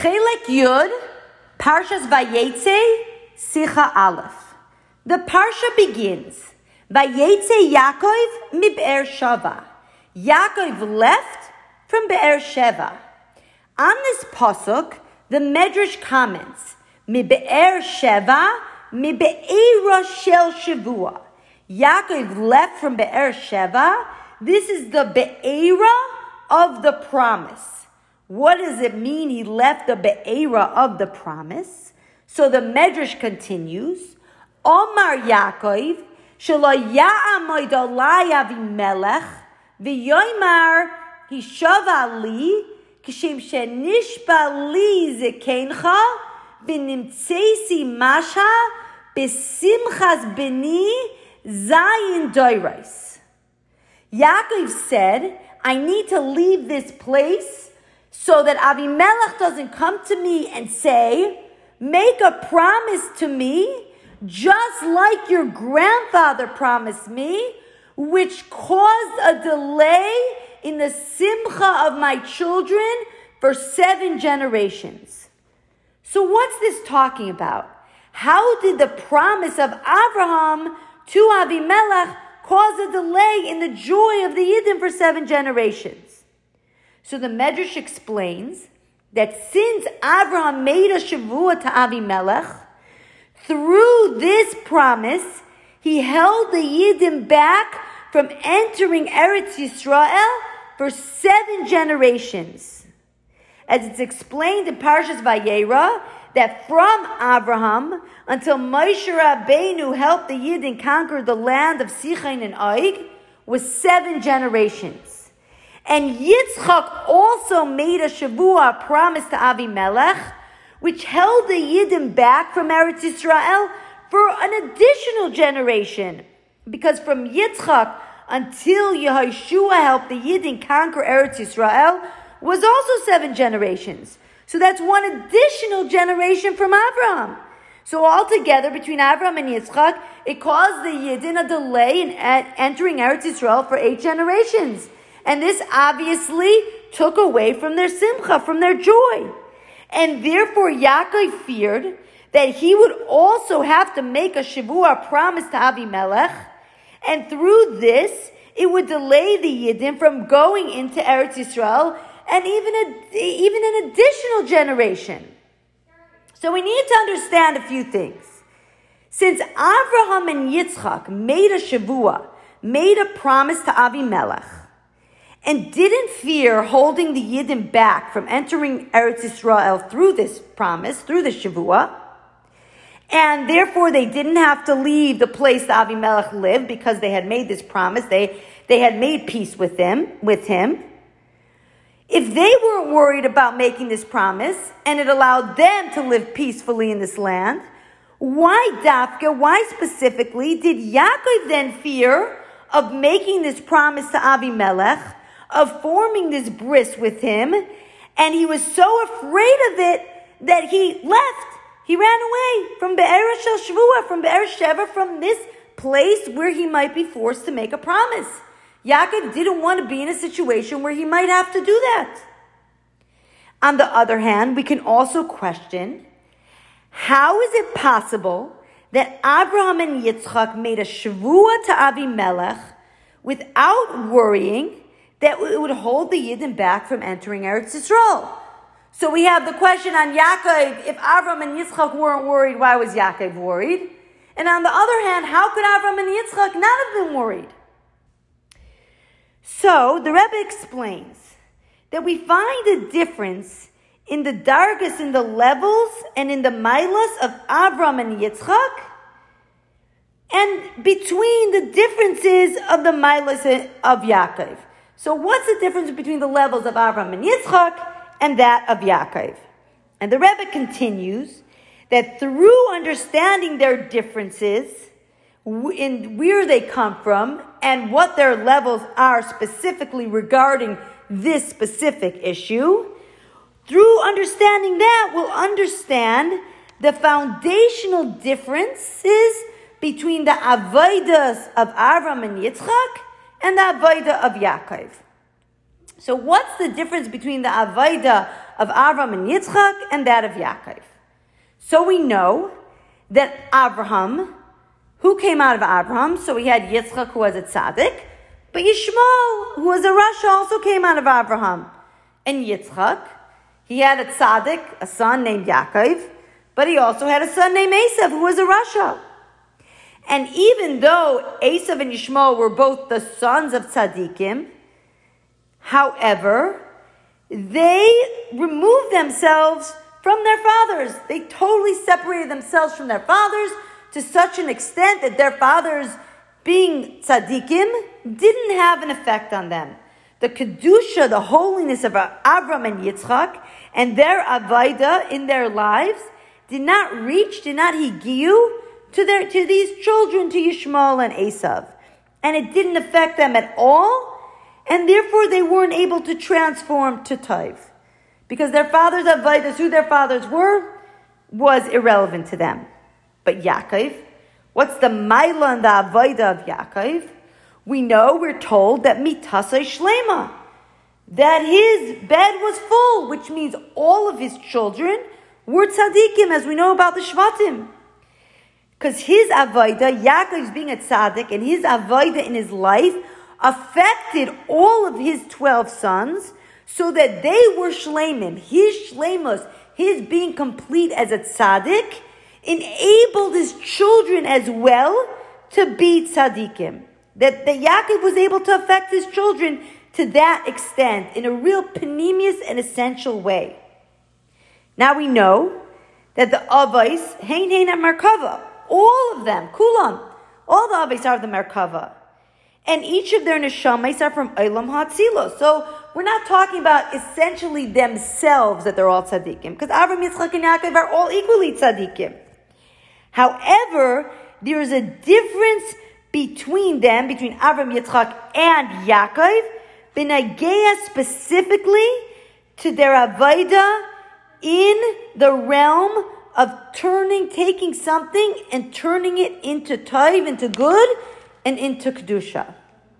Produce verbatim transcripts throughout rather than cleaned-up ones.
Chelek Yud, Parshas Vayetze, Sicha Aleph. The Parsha begins, Vayetze Yaakov mi Be'er Sheva. Yaakov left from Be'er Sheva. On this pasuk, the Medrash comments, Mi Be'er Sheva, mi Be'era Shel Shavua. Yaakov left from Be'er Sheva. This is the Be'era of the promise. What does it mean he left the Be'era of the promise? So the Medrash continues, Omar Yaakov, Shelo ya'amod alai Avimelech, v'yoymar hishav li, kishem shenishba li zekencha, v'nimtzesi masha, besimchas beni, zayin doiros. Yaakov said, I need to leave this place so that Avimelech doesn't come to me and say, make a promise to me, just like your grandfather promised me, which caused a delay in the simcha of my children for seven generations. So what's this talking about? How did the promise of Abraham to Avimelech cause a delay in the joy of the Yidden for seven generations? So the Medrash explains that since Abraham made a shavua to Avimelech, through this promise, he held the Yidden back from entering Eretz Yisrael for seven generations. As it's explained in Parshas Vayera, that from Abraham until Moshe Rabbeinu helped the Yidden conquer the land of Sichain and Og was seven generations. And Yitzchak also made a shavua, a promise to Avimelech, which held the Yidden back from Eretz Yisrael for an additional generation. Because from Yitzchak until Yehoshua helped the Yidden conquer Eretz Yisrael was also seven generations. So that's one additional generation from Abraham. So altogether, between Abraham and Yitzchak, it caused the Yidden a delay in entering Eretz Yisrael for eight generations. And this obviously took away from their simcha, from their joy. And therefore Yaakov feared that he would also have to make a shavua, a promise to Avimelech. And through this, it would delay the Yidden from going into Eretz Yisrael and even, a, even an additional generation. So we need to understand a few things. Since Abraham and Yitzchak made a shavua, made a promise to Avimelech, and didn't fear holding the Yidden back from entering Eretz Yisrael through this promise, through the Shavua, and therefore they didn't have to leave the place that Avimelech lived because they had made this promise, they, they had made peace with him, with him. If they weren't worried about making this promise, and it allowed them to live peacefully in this land, why Dafka, why specifically did Yaakov then fear of making this promise to Avimelech, of forming this bris with him, and he was so afraid of it that he left. He ran away from Be'er Shel Shavua, from Be'er Sheva, from this place where he might be forced to make a promise. Yaakov didn't want to be in a situation where he might have to do that. On the other hand, we can also question, how is it possible that Abraham and Yitzchak made a Shavua to Avimelech without worrying that it would hold the Yidden back from entering Eretz Yisrael? So we have the question on Yaakov, if Avram and Yitzchak weren't worried, why was Yaakov worried? And on the other hand, how could Avram and Yitzchak not have been worried? So the Rebbe explains that we find a difference in the dargas, in the levels, and in the milas of Avram and Yitzchak, and between the differences of the milas of Yaakov. So what's the difference between the levels of Abraham and Yitzchak and that of Yaakov? And the Rebbe continues that through understanding their differences in where they come from and what their levels are specifically regarding this specific issue, through understanding that, we'll understand the foundational differences between the avodas of Abraham and Yitzchak and the avodah of Yaakov. So what's the difference between the avodah of Avram and Yitzchak and that of Yaakov. So we know that Abraham, who came out of Abraham, so we had Yitzchak who was a tzaddik, but Yishmael, who was a rasha, also came out of Abraham. And Yitzchak, he had a tzaddik, a son named Yaakov, but he also had a son named Esav, who was a rasha. And even though Esav and Yishmael were both the sons of tzaddikim, however, they removed themselves from their fathers. They totally separated themselves from their fathers to such an extent that their fathers, being tzaddikim, didn't have an effect on them. The kedusha, the holiness of Avram and Yitzchak, and their avodah in their lives did not reach, did not higiu to their to these children, to Yishmael and Esav, and it didn't affect them at all, and therefore they weren't able to transform to taiv, because their fathers' avodas, who their fathers were, was irrelevant to them. But Yaakov, what's the maila and the avodah of Yaakov? We know, we're told that mitasai shlema, that his bed was full, which means all of his children were tzaddikim, as we know about the Shvatim. Because his avodah, Yaakov's being a tzaddik, and his avodah in his life affected all of his twelve sons, so that they were shleimim. His shleimus, his being complete as a tzaddik, enabled his children as well to be tzaddikim. That, that Yaakov was able to affect his children to that extent, in a real panemius and essential way. Now we know that the avos, hein hein and merkava, all of them, kulam, all the avos are of the merkava. And each of their neshamas are from Olam HaTzilos. So we're not talking about essentially themselves that they're all tzaddikim, because Avram, Yitzchak, and Yaakov are all equally tzaddikim. However, there is a difference between them, between Avram, Yitzchak, and Yaakov, b'nageya specifically to their avodah in the realm of turning, taking something and turning it into taiv, into good, and into kedusha.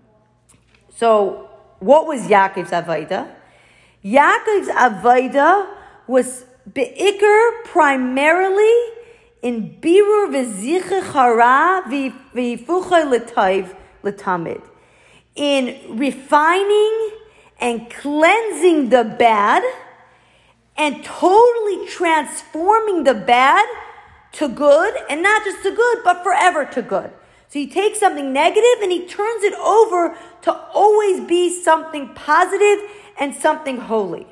So, what was Yaakov's avodah? Yaakov's avodah was be'ikr primarily in birur v'zichur chara v'yifuchay l'taiv l'tamid, in refining and cleansing the bad and totally transforming the bad to good, and not just to good, but forever to good. So he takes something negative and he turns it over to always be something positive and something holy.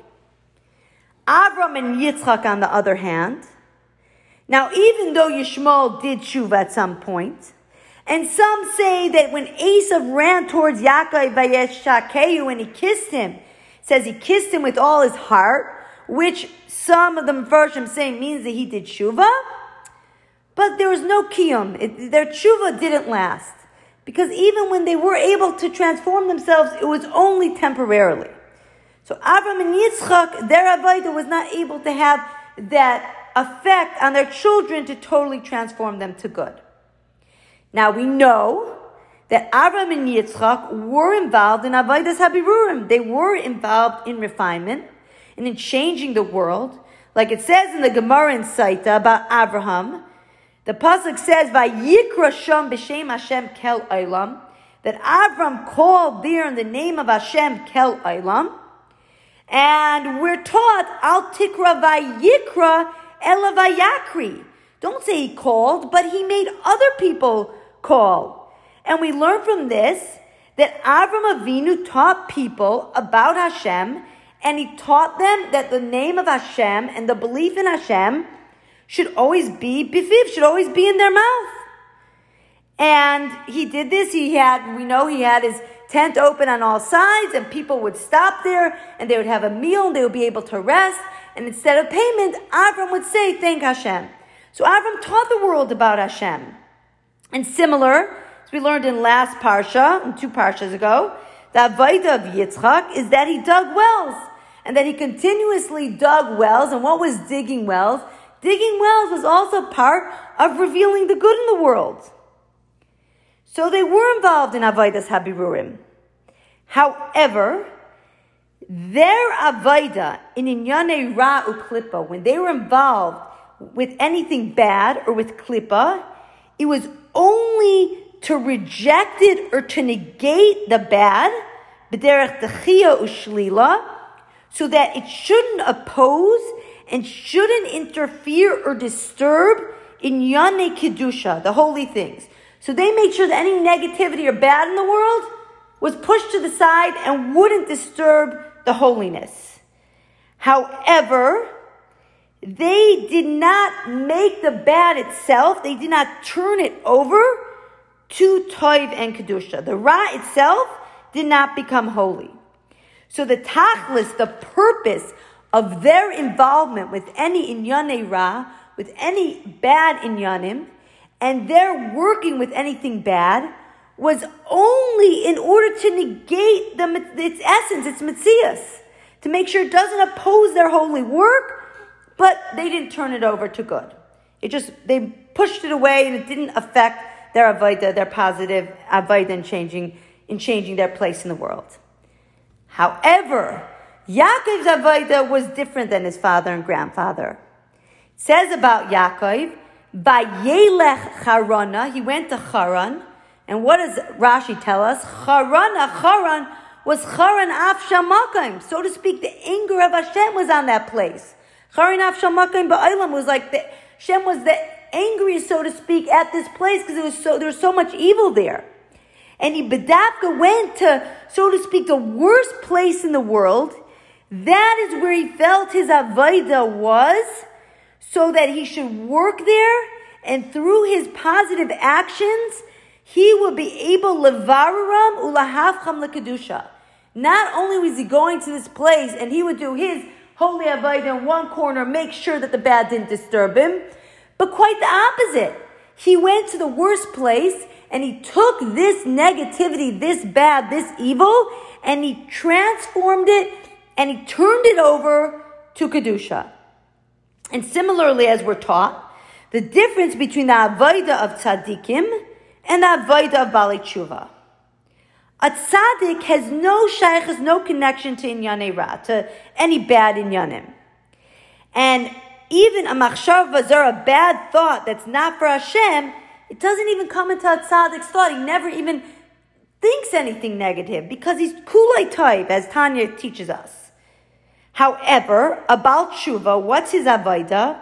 Avram and Yitzchak, on the other hand, now even though Yishmael did tshuva at some point, and some say that when Esav ran towards Yaakov vayeshakehu and he kissed him, says he kissed him with all his heart, which some of the Mefarshim say means that he did tshuva, but there was no kiyum. It, their tshuva didn't last. Because even when they were able to transform themselves, it was only temporarily. So Avram and Yitzchak, their avodah was not able to have that effect on their children to totally transform them to good. Now we know that Avram and Yitzchak were involved in avodas habirurim. They were involved in refinement and in changing the world. Like it says in the Gemara in Saita about Abraham, the pasuk says, "Vayikra sham b'shem Hashem kel olam," that Avram called there in the name of Hashem kel olam, and we're taught al tikra vayikra ela vayakri. Don't say he called, but he made other people call. And we learn from this that Avram Avinu taught people about Hashem, and he taught them that the name of Hashem and the belief in Hashem should always be bifiv, should always be in their mouth. And he did this. He had, we know he had his tent open on all sides, and people would stop there, and they would have a meal, and they would be able to rest. And instead of payment, Avram would say, thank Hashem. So Avram taught the world about Hashem. And similar, as we learned in last parsha, two parshas ago, the avodah of Yitzchak is that he dug wells, and that he continuously dug wells. And what was digging wells? Digging wells was also part of revealing the good in the world. So they were involved in avodas habirurim. However, their avodah in Inyane Ra u'Klippa, when they were involved with anything bad or with Klippa, it was only to reject it or to negate the bad, b'derech dechia u'shlila, so that it shouldn't oppose and shouldn't interfere or disturb in Yane Kedusha, the holy things. So they made sure that any negativity or bad in the world was pushed to the side and wouldn't disturb the holiness. However, they did not make the bad itself, they did not turn it over to Toiv and Kedusha. The Ra itself did not become holy. So the Tachlis, the purpose of their involvement with any Inyane Ra, with any bad Inyanim, and their working with anything bad, was only in order to negate the, its essence, its Metzias, to make sure it doesn't oppose their holy work, but they didn't turn it over to good. It just, they pushed it away and it didn't affect their Avodah, their positive Avodah in changing, in changing their place in the world. However, Yaakov's Avodah was different than his father and grandfather. It says about Yaakov, Vayelech Charana, he went to Charan. And what does Rashi tell us? Charana, Charan was Charan af Shamakim. So to speak, the anger of Hashem was on that place. Charan af Shamakim ba'olam was like, the, Hashem was the angriest, so to speak, at this place because it was so, there was so much evil there. And he Bedavka went to, so to speak, the worst place in the world. That is where he felt his Avodah was, so that he should work there, and through his positive actions, he will be able levaram ulahavcham lekedusha. Not only was he going to this place and he would do his holy avodah in one corner, make sure that the bad didn't disturb him, but quite the opposite. He went to the worst place and he took this negativity, this bad, this evil, and he transformed it and he turned it over to kedusha. And similarly, as we're taught, the difference between the avodah of tzaddikim and the avodah of Balei Tshuva. A tzaddik has no shaykhs, no connection to Inyanei Ra, to any bad Inyanim. And even a machshava zara, a bad thought that's not for Hashem, it doesn't even come into a tzaddik's thought. He never even thinks anything negative because he's kulei toiv, as Tanya teaches us. However, a Baal Tshuva, what's his avodah?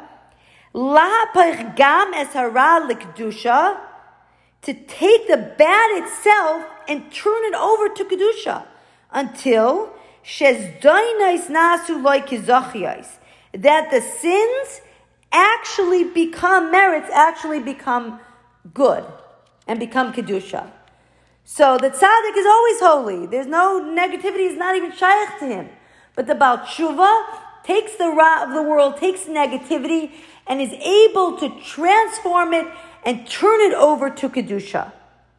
Lahapach gam es hara l'kedusha, to take the bad itself and turn it over to kedusha until shezdainais nasu loy kizachiyais, that the sins actually become merits, actually become good and become kedusha. So the tzaddik is always holy. There's no negativity. It's not even shaykh to him. But the Baal Tshuva takes the ra of the world, takes negativity, and is able to transform it and turn it over to kedusha.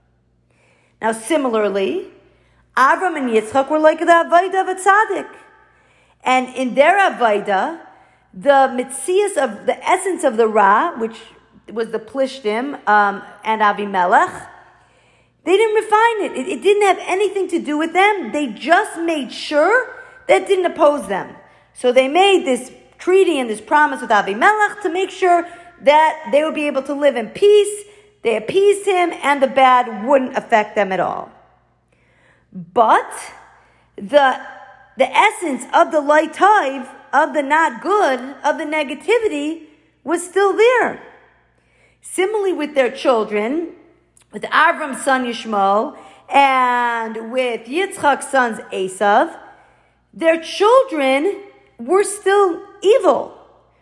Now, similarly, Avram and Yitzchak were like the avodah of a tzaddik, and in their avodah, the mitzias of the essence of the ra, which was the plishtim um, and Avimelech, they didn't refine it. it. It didn't have anything to do with them. They just made sure that it didn't oppose them. So they made this treaty and this promise with Avimelech to make sure that they would be able to live in peace. They appeased him, and the bad wouldn't affect them at all. But the the essence of the laitaiv, of the not good, of the negativity, was still there. Similarly with their children, with Avram's son Yishmael, and with Yitzchak's sons Esav, their children were still evil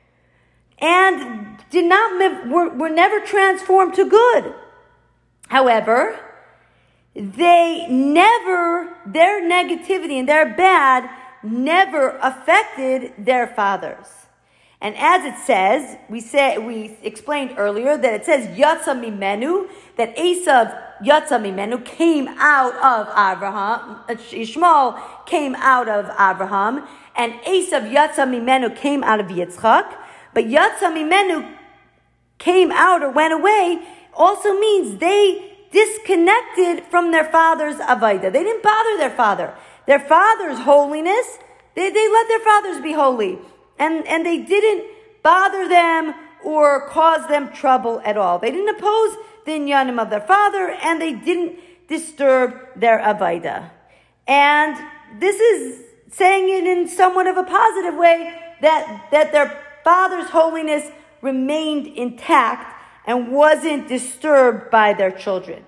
and did not were, were never transformed to good. However, they never, their negativity and their bad never affected their fathers. And as it says, we say we explained earlier that it says Yatsa Mimenu, that Esav Yatsa Mimenu came out of Abraham, Ishmael came out of Abraham, and Esav Yatsa Mimenu came out of Yitzchak. But Yatsa Mimenu came out or went away also means they disconnected from their father's avodah. They didn't bother their father. Their father's holiness They, they let their fathers be holy. And, and they didn't bother them or cause them trouble at all. They didn't oppose the inyanim of their father, and they didn't disturb their avodah. And this is saying it in somewhat of a positive way, that, that their father's holiness remained intact and wasn't disturbed by their children.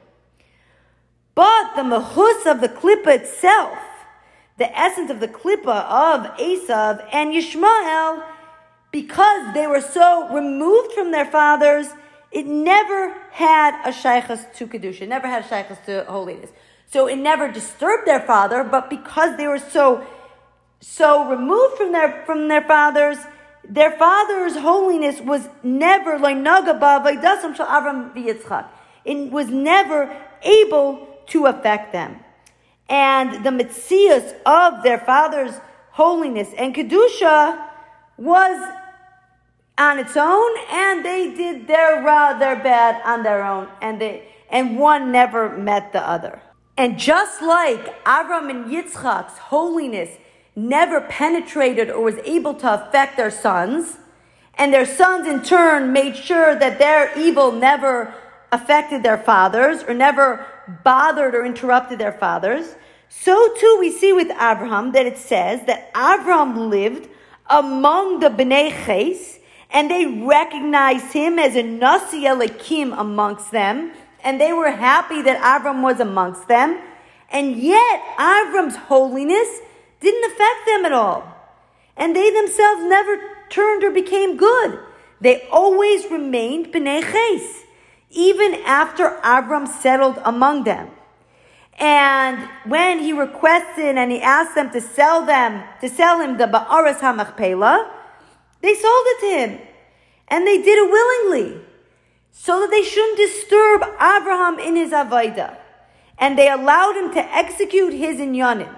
But the mechus of the klipa itself, the essence of the klipa of Esav and Yishmael, because they were so removed from their fathers, it never had a shaychus to kedusha, never had a shaychus to holiness. So it never disturbed their father, but because they were so so removed from their from their fathers, their father's holiness was never loinaga ba'avaydasam shel Avram v'Yitzchak. It was never able to affect them. And the metzius of their father's holiness and kedusha was on its own, and they did their ra, their bad on their own, and they and one never met the other. And just like Avram and Yitzchak's holiness never penetrated or was able to affect their sons, and their sons in turn made sure that their evil never affected their fathers or never bothered or interrupted their fathers, so too we see with Abraham that it says that Abraham lived among the Bnei Ches, and they recognized him as a Nasi Elikim amongst them, and they were happy that Avram was amongst them, and yet Avram's holiness didn't affect them at all. And they themselves never turned or became good. They always remained Bnei Ches, even after Avram settled among them. And when he requested and he asked them to sell them, to sell him the Ba'aras HaMachpelah, they sold it to him. And they did it willingly, so that they shouldn't disturb Abraham in his avodah. And they allowed him to execute his inyanim.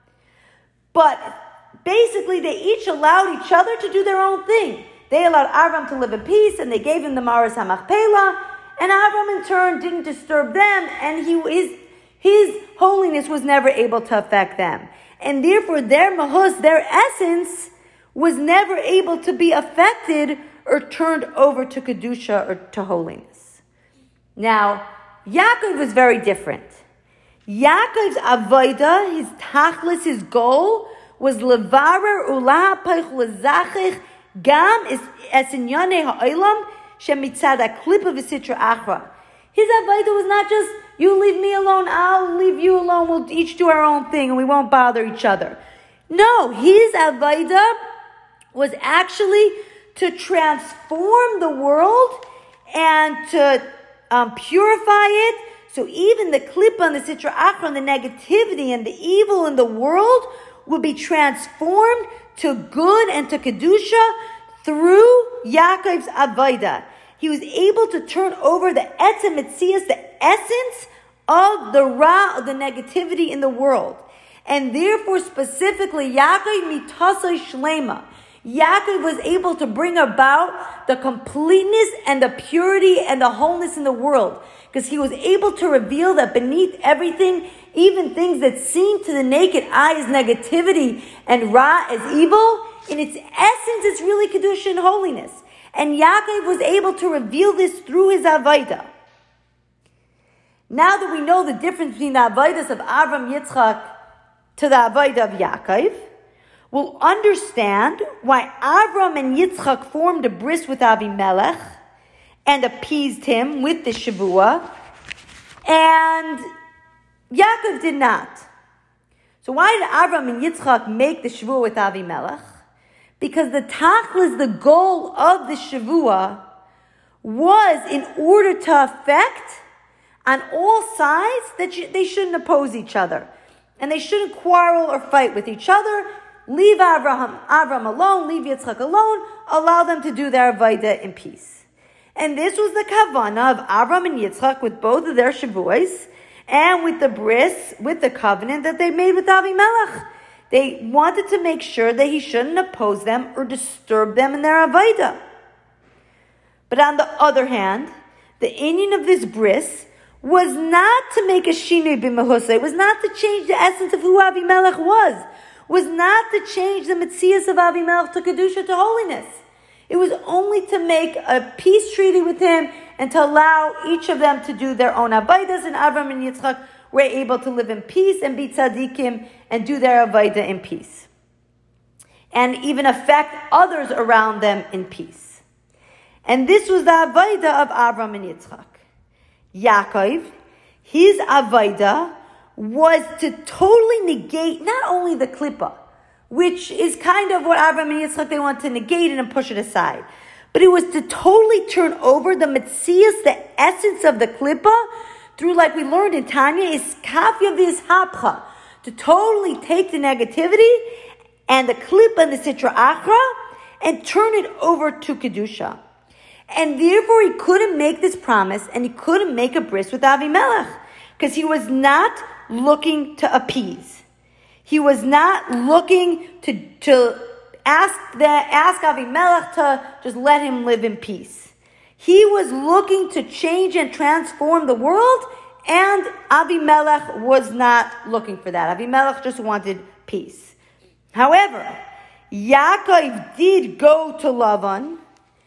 But basically, they each allowed each other to do their own thing. They allowed Abraham to live in peace, and they gave him the Maras HaMachpelah, and Abraham in turn didn't disturb them, and he, his, his holiness was never able to affect them. And therefore, their mahus, their essence, was never able to be affected or turned over to kedusha or to holiness. Now, Yaakov was very different. Yaakov's avodah, his tachlis, his goal, was levarer ula paich lezachich gam es inyane ha'olam shemitzad ha'klipa v'sitra achra. His avodah was not just, you leave me alone, I'll leave you alone, we'll each do our own thing and we won't bother each other. No, his avodah was actually to transform the world and to um, purify it. So even the klipa and the sitra achra and the negativity and the evil in the world will be transformed to good and to kedusha through Yaakov's avodah. He was able to turn over the etzem etzias, the essence of the ra, of the negativity in the world. And therefore, specifically, Yaakov mitasai shlema. Yaakov was able to bring about the completeness and the purity and the wholeness in the world, because he was able to reveal that beneath everything, even things that seem to the naked eye as negativity and ra as evil, in its essence, it's really kedusha and holiness. And Yaakov was able to reveal this through his avodah. Now that we know the difference between the avodas of Avram Yitzchak to the avodah of Yaakov, we'll understand why Avram and Yitzchak formed a bris with Avimelech and appeased him with the Shavua, and Yaakov did not. So why did Avram and Yitzchak make the Shavua with Avimelech? Because the tachlis, the goal of the Shavua, was in order to affect on all sides that they shouldn't oppose each other. And they shouldn't quarrel or fight with each other. Leave Abraham, Avram alone, leave Yitzchak alone, allow them to do their avodah in peace. And this was the kavanah of Avram and Yitzchak with both of their shavuos, and with the bris, with the covenant that they made with Avimelech. They wanted to make sure that he shouldn't oppose them or disturb them in their avodah. But on the other hand, the inyan of this bris was not to make a shinui b'mehusa. It was not to change the essence of who Avimelech was. was not to change the Metzias of Avimelech to Kedusha, to holiness. It was only to make a peace treaty with him and to allow each of them to do their own Avaidas, and Avram and Yitzchak were able to live in peace and be tzaddikim and do their Avaidah in peace. And even affect others around them in peace. And this was the Avaidah of Avram and Yitzchak. Yaakov, his Avaidah was to totally negate not only the Klippa, which is kind of what Avram and Yitzchak, they want to negate it and push it aside. But it was to totally turn over the Metzias, the essence of the Klippa, through, like we learned in Tanya, is Kafya v'Ishapcha, to totally take the negativity and the Klippa and the Sitra Achra and turn it over to Kedusha. And therefore he couldn't make this promise and he couldn't make a bris with Avimelech because he was not looking to appease. He was not looking to, to ask the, ask Avimelech to just let him live in peace. He was looking to change and transform the world, and Avimelech was not looking for that. Avimelech just wanted peace. However, Yaakov did go to Lavan,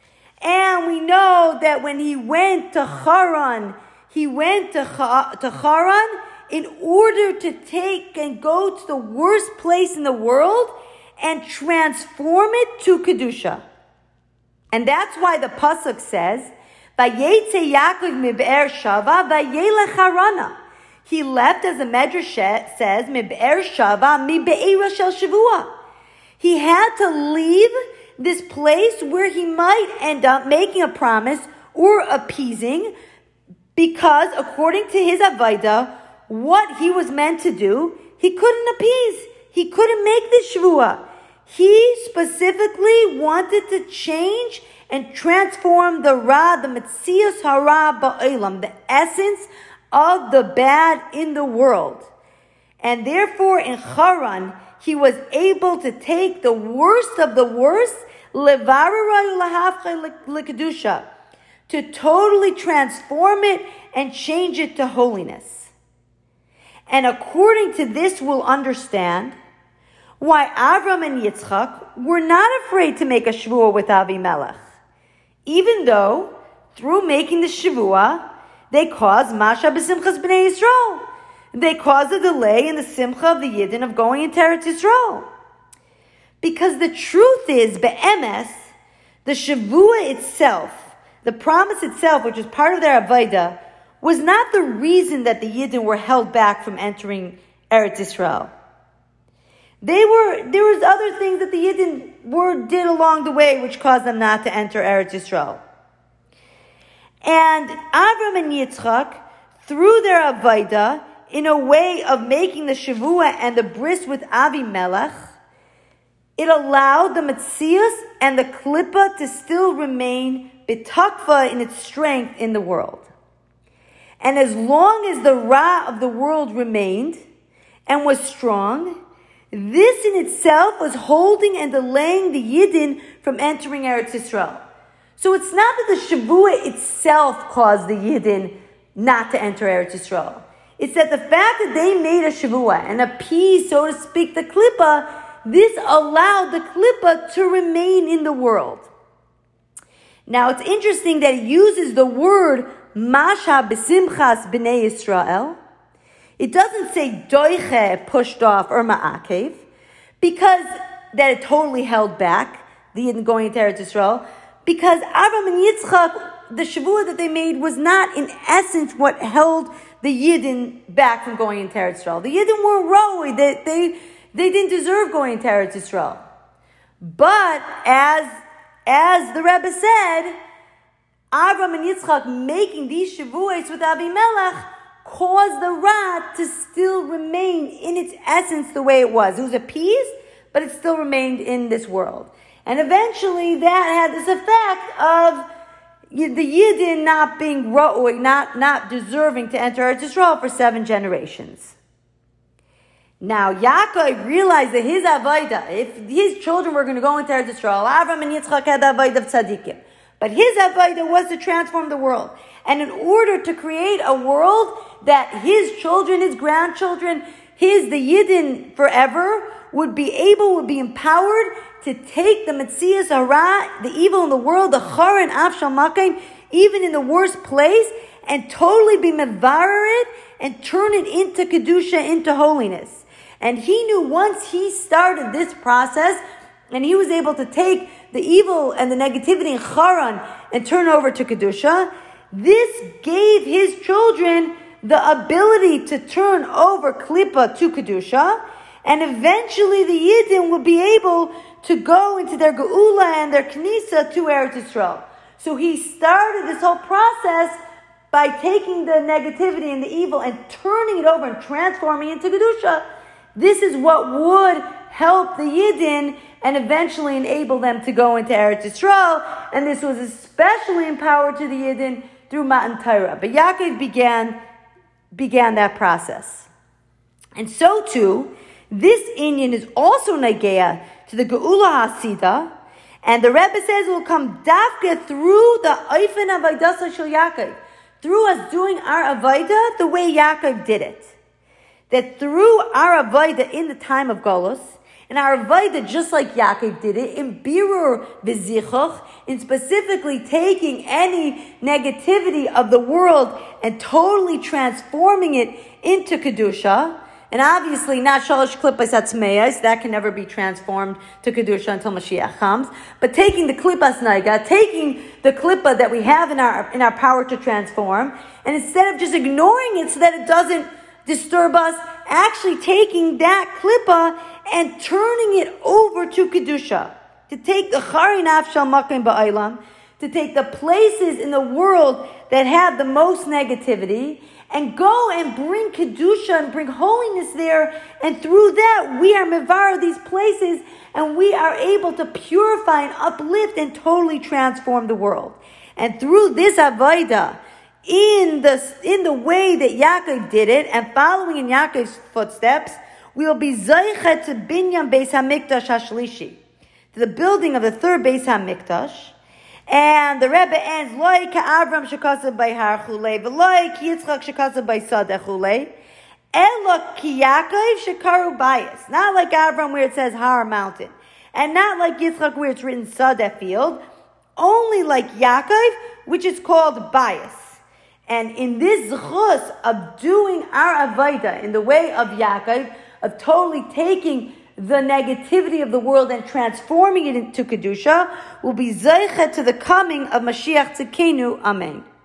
and we know that when he went to Haran, he went to, to Haran in order to take and go to the worst place in the world and transform it to Kedusha. And that's why the Pasuk says, Vayetze Yaakov miBe'er Shava vayelech Harana. He left, as the Medrash says, miBe'er Shava miBe'era shel Shavua. He had to leave this place where he might end up making a promise or appeasing, because according to his Avaidah, what he was meant to do, he couldn't appease. He couldn't make the Shavua. He specifically wanted to change and transform the Ra, the Metzias Hara Ba'olam, the essence of the bad in the world. And therefore in Haran, he was able to take the worst of the worst, Levararayu Lahavcha L'Kedusha, to totally transform it and change it to holiness. And according to this, we'll understand why Avram and Yitzchak were not afraid to make a Shavua with Avimelech, even though through making the Shavua, they caused Masha b'Simchas B'nai Yisrael. They caused a delay in the Simcha of the Yidden of going into Eretz Yisrael. Because the truth is, Be'emes, the Shavua itself, the promise itself, which is part of their Avaidah, was not the reason that the Yidden were held back from entering Eretz Yisrael. They were, there was other things that the Yidden were, did along the way which caused them not to enter Eretz Yisrael. And Avram and Yitzchak, through their Avaidah, in a way of making the Shavua and the bris with Avimelech, it allowed the Metzias and the Klippa to still remain betakva in its strength in the world. And as long as the Ra of the world remained and was strong, this in itself was holding and delaying the Yidden from entering Eretz Yisrael. So it's not that the Shavua itself caused the Yidden not to enter Eretz Yisrael. It's that the fact that they made a Shavua and appeased, so to speak, the Klippa, this allowed the Klippa to remain in the world. Now it's interesting that it uses the word Masha b'Simchas B'nai Yisrael. It doesn't say doiche, pushed off, or ma'akev, because that it totally held back the Yidden going into Eretz Yisrael, because Avram and Yitzchak, the Shavua that they made was not in essence what held the Yidden back from going into Eretz Yisrael. The Yidden were roi, they, they, they didn't deserve going into Eretz Yisrael. But as, as the Rebbe said, Avram and Yitzchak making these Shavuos with Avimelech caused the Ra to still remain in its essence the way it was. It was appeased, but it still remained in this world. And eventually that had this effect of the Yidden not being ra'oi, not, not deserving to enter Eretz Yisrael for seven generations. Now Yaakov realized that his Avaidah, if his children were going to go into Eretz Yisrael, Avram and Yitzchak had the Avaidah of Tzadikim. But his Avaidah was to transform the world. And in order to create a world that his children, his grandchildren, his, the Yidden forever, would be able, would be empowered to take the Metzias Hara, the evil in the world, the Chara and Avshal Makim, even in the worst place, and totally be mevarer it and turn it into Kedusha, into holiness. And he knew once he started this process, and he was able to take the evil and the negativity in Charan and turn over to Kedusha, this gave his children the ability to turn over Klippa to Kedusha, and eventually the Yidden would be able to go into their Geula and their Knisa to Eretz Yisrael. So he started this whole process by taking the negativity and the evil and turning it over and transforming it into Kedusha. This is what would help the Yidden and eventually enable them to go into Eretz Yisrael. And this was especially empowered to the Yidden through Matan Torah. But Yaakov began, began that process. And so too, this inyan is also Nagea to the Geula Hasida. And the Rebbe says it will come dafka through the Eifen Avaydasa Shel Yaakov, through us doing our Avayda the way Yaakov did it. That through our Avayda in the time of Golus, and our Avayda just like Yaakov did it, in Birur V'zichuch, in specifically taking any negativity of the world and totally transforming it into Kedusha, and obviously not Shalosh Klippas Atzmeyas, that can never be transformed to Kedusha until Mashiach comes, but taking the Klippas Naiga, taking the Klippa that we have in our in our power to transform, and instead of just ignoring it so that it doesn't disturb us, actually taking that Klippa and turning it over to Kedusha, to take the Chari Nafshal Makim Ba'aylam, to take the places in the world that have the most negativity, and go and bring Kedusha and bring holiness there, and through that we are mevar these places, and we are able to purify and uplift and totally transform the world. And through this Avodah, in the, in the way that Yaakov did it, and following in Yaakov's footsteps, we will be Zaychet to Binyan Beis HaMikdash HaShlishi, to the building of the third Beis HaMikdash. And the Rebbe ends, Loi Ka'avram Shekasav by Har Chulei, V'loi Yitzchak Shekasav by Sadeh Chulei, Ela Ki Yaakov Shekaru Bayis. Not like Avram where it says Har Mountain, and not like Yitzchak where it's written Sadeh Field, only like Yaakov, which is called Bayis. And in this zchus of doing our Avodah in the way of Yaakov, of totally taking the negativity of the world and transforming it into Kedusha, will be zeichet to the coming of Mashiach Tzidkenu. Amen.